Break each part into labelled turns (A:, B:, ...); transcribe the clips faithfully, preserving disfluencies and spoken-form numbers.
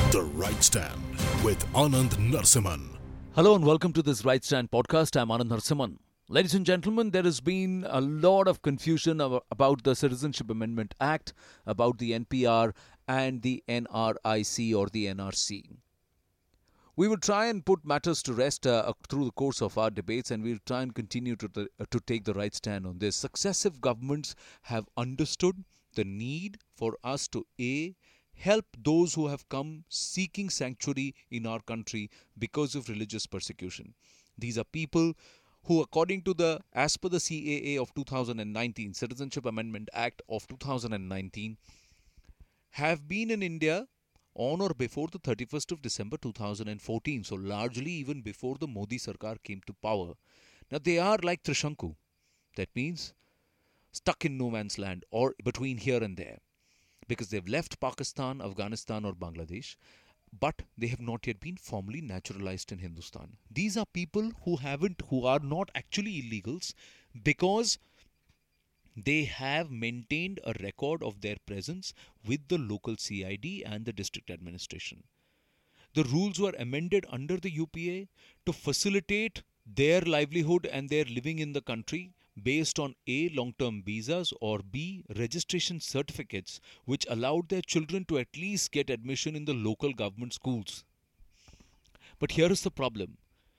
A: The Right Stand with Anand Narsiman.
B: Hello and welcome to this Right Stand podcast. I'm Anand Narsiman. Ladies and gentlemen, there has been a lot of confusion ab- about the Citizenship Amendment Act, about the N P R and the N R I C or the N R C. We will try and put matters to rest uh, through the course of our debates, and we'll try and continue to, the, uh, to take the right stand on this. Successive governments have understood the need for us to A, help those who have come seeking sanctuary in our country because of religious persecution. These are people who, according to the, as per the C A A of two thousand nineteen, Citizenship Amendment Act of two thousand nineteen, have been in India on or before the thirty-first of December two thousand fourteen, so largely even before the Modi Sarkar came to power. Now they are like Trishanku. That means stuck in no man's land or between here and there, because they've left Pakistan, Afghanistan or Bangladesh, but they have not yet been formally naturalized in Hindustan. These are people who haven't, who are not actually illegals, because they have maintained a record of their presence with the local C I D and the district administration. The rules were amended under the U P A to facilitate their livelihood and their living in the country based on A, long-term visas, or B, registration certificates which allowed their children to at least get admission in the local government schools. But here is the problem.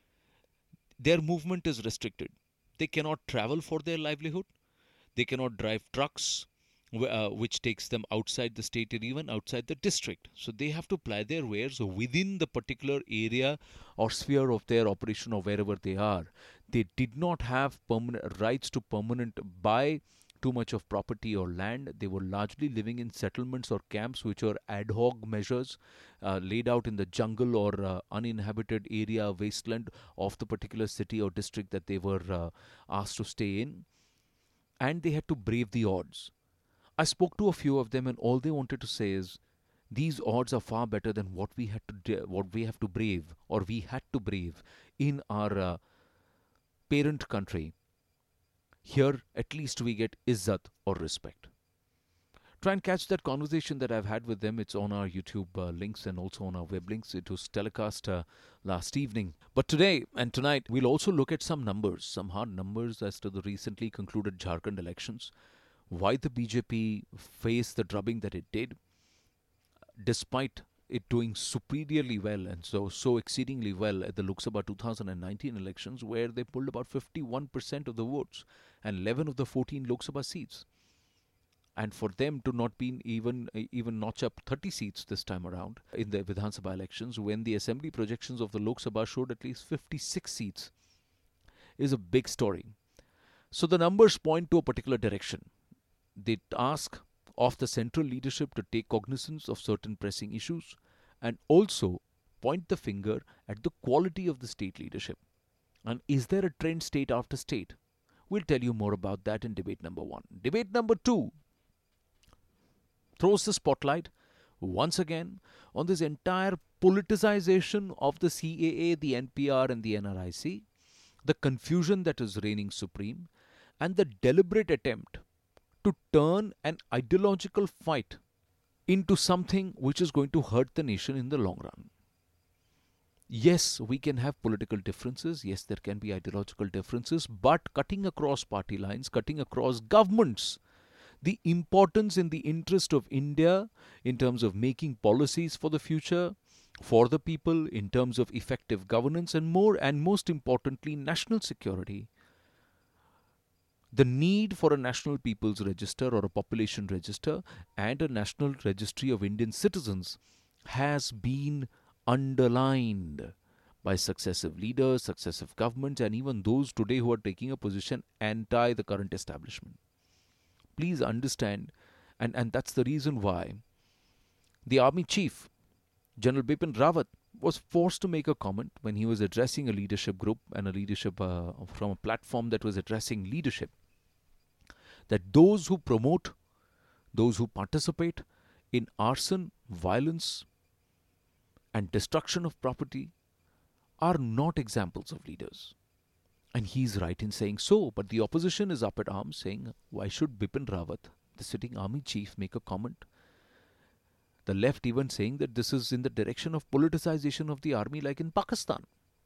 B: Their movement is restricted. They cannot travel for their livelihood. They cannot drive trucks, uh, which takes them outside the state or even outside the district. So they have to ply their wares within the particular area or sphere of their operation or wherever they are. They did not have permanent rights to permanent buy too much of property or land. They were largely living in settlements or camps, which were ad hoc measures uh, laid out in the jungle or uh, uninhabited area, wasteland of the particular city or district that they were uh, asked to stay in. And they had to brave the odds. I spoke to a few of them, and all they wanted to say is, these odds are far better than what we had to de- what we have to brave or we had to brave in our uh, parent country. Here, at least we get izzat or respect. Try and catch that conversation that I've had with them. It's on our YouTube uh, links and also on our web links. It was telecast uh, last evening. But today and tonight, we'll also look at some numbers, some hard numbers as to the recently concluded Jharkhand elections, why the B J P faced the drubbing that it did, despite it doing superiorly well and so so exceedingly well at the Lok Sabha two thousand nineteen elections, where they pulled about fifty-one percent of the votes and eleven of the fourteen Lok Sabha seats. And for them to not be even even notch up thirty seats this time around in the Vidhan Sabha elections, when the assembly projections of the Lok Sabha showed at least fifty-six seats, is a big story. So the numbers point to a particular direction. They ask of the central leadership to take cognizance of certain pressing issues and also point the finger at the quality of the state leadership. And is there a trend state after state? We'll tell you more about that in debate number one. Debate number two throws the spotlight once again on this entire politicization of the C A A, the N P R and the N R I C, the confusion that is reigning supreme, and the deliberate attempt to turn an ideological fight into something which is going to hurt the nation in the long run. Yes, we can have political differences. Yes, there can be ideological differences, but cutting across party lines, cutting across governments, the importance in the interest of India in terms of making policies for the future, for the people, in terms of effective governance, and more and most importantly, national security. The need for a National People's Register or a population register and a National Registry of Indian citizens has been underlined by successive leaders, successive governments, and even those today who are taking a position anti the current establishment. Please understand, and, and that's the reason why the Army Chief, General Bipin Rawat, was forced to make a comment when he was addressing a leadership group and a leadership uh, from a platform that was addressing leadership, that those who promote, those who participate in arson, violence, and destruction of property are not examples of leaders. And he's right in saying so, but the opposition is up at arms saying, why should Bipin Rawat, the sitting army chief, make a comment? The left even saying that this is in the direction of politicization of the army like in Pakistan.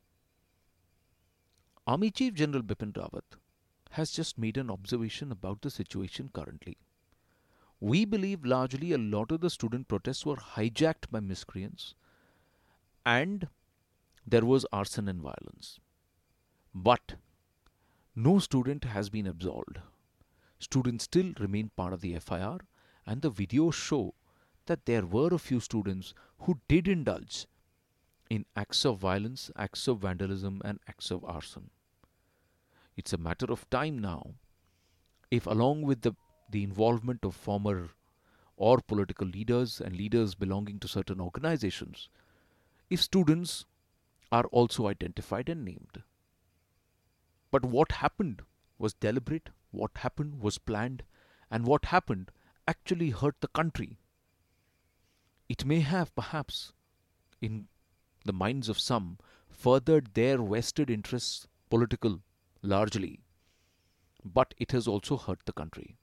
B: Army Chief General Bipin Rawat has just made an observation about the situation currently. We believe largely a lot of the student protests were hijacked by miscreants and there was arson and violence. But no student has been absolved. Students still remain part of the F I R, and the videos show that there were a few students who did indulge in acts of violence, acts of vandalism, and acts of arson. It's a matter of time now if, along with the, the involvement of former or political leaders and leaders belonging to certain organizations, if students are also identified and named. But what happened was deliberate, what happened was planned, and what happened actually hurt the country. It may have, perhaps, in the minds of some, furthered their vested interests, political, largely, but it has also hurt the country.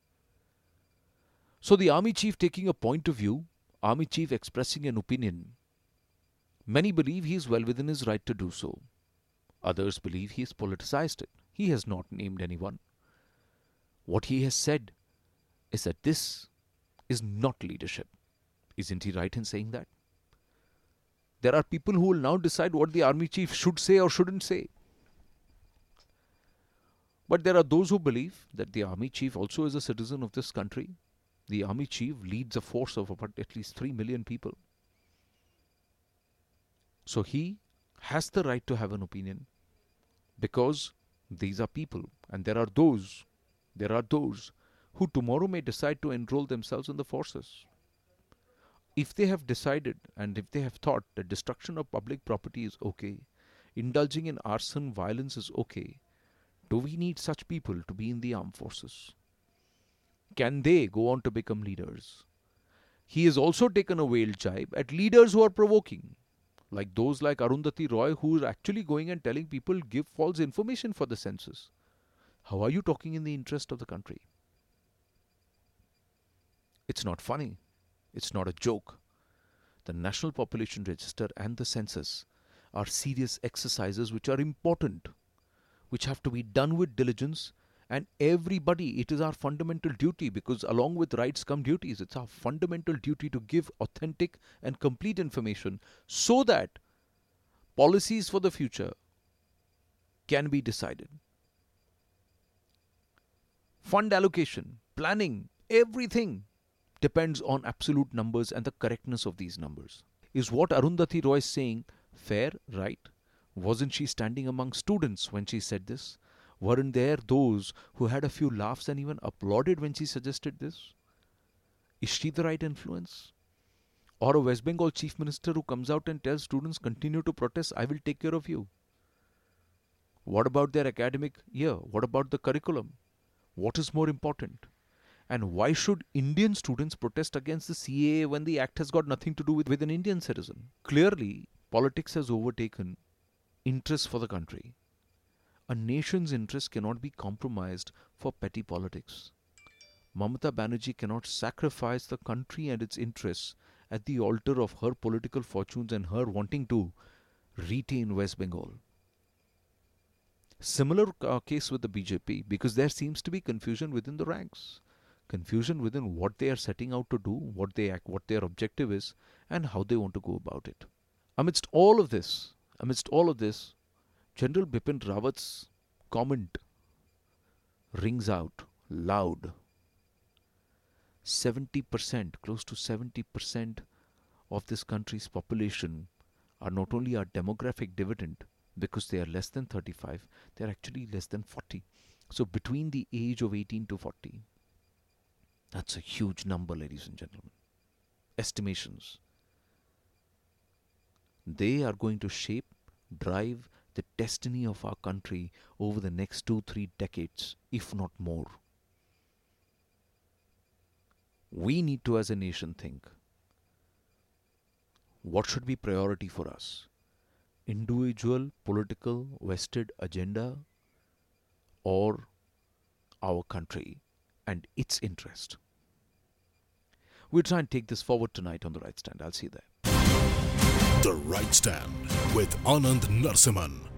B: So the army chief taking a point of view, army chief expressing an opinion, many believe he is well within his right to do so. Others believe he has politicized it. He has not named anyone. What he has said is that this is not leadership. Isn't he right in saying that? There are people who will now decide what the army chief should say or shouldn't say. But there are those who believe that the army chief also is a citizen of this country. The army chief leads a force of about at least three million people. So he has the right to have an opinion because these are people, and there are those, there are those who tomorrow may decide to enroll themselves in the forces. If they have decided and if they have thought that destruction of public property is okay, indulging in arson, violence is okay, do we need such people to be in the armed forces? Can they go on to become leaders? He has also taken a veiled jibe at leaders who are provoking, like those like Arundhati Roy, who is actually going and telling people give false information for the census. How are you talking in the interest of the country? It's not funny. It's not a joke. The National Population Register and the census are serious exercises which are important, which have to be done with diligence, and everybody, it is our fundamental duty, because along with rights come duties. It's our fundamental duty to give authentic and complete information so that policies for the future can be decided. Fund allocation, planning, everything depends on absolute numbers and the correctness of these numbers. Is what Arundhati Roy is saying fair, right? Wasn't she standing among students when she said this? Weren't there those who had a few laughs and even applauded when she suggested this? Is she the right influence? Or a West Bengal chief minister who comes out and tells students continue to protest, I will take care of you? What about their academic year? What about the curriculum? What is more important? And why should Indian students protest against the C A A when the act has got nothing to do with, with an Indian citizen? Clearly, politics has overtaken interest for the country. A nation's interest cannot be compromised for petty politics. Mamata Banerjee cannot sacrifice the country and its interests at the altar of her political fortunes and her wanting to retain West Bengal. Similar uh, case with the B J P, because there seems to be confusion within the ranks. Confusion within what they are setting out to do, what they act, what their objective is, and how they want to go about it. Amidst all of this, amidst all of this, General Bipin Rawat's comment rings out loud. seventy percent, close to seventy percent of this country's population are not only our demographic dividend, because they are less than thirty-five, they are actually less than forty. So between the age of eighteen to forty, that's a huge number, ladies and gentlemen. Estimations. They are going to shape, drive the destiny of our country over the next two, three decades, if not more. We need to, as a nation, think, what should be priority for us? Individual, political, vested agenda, or our country and its interest? We'll try and take this forward tonight on The Right Stand. I'll see you there.
A: The Right Stand with Anand Narsiman.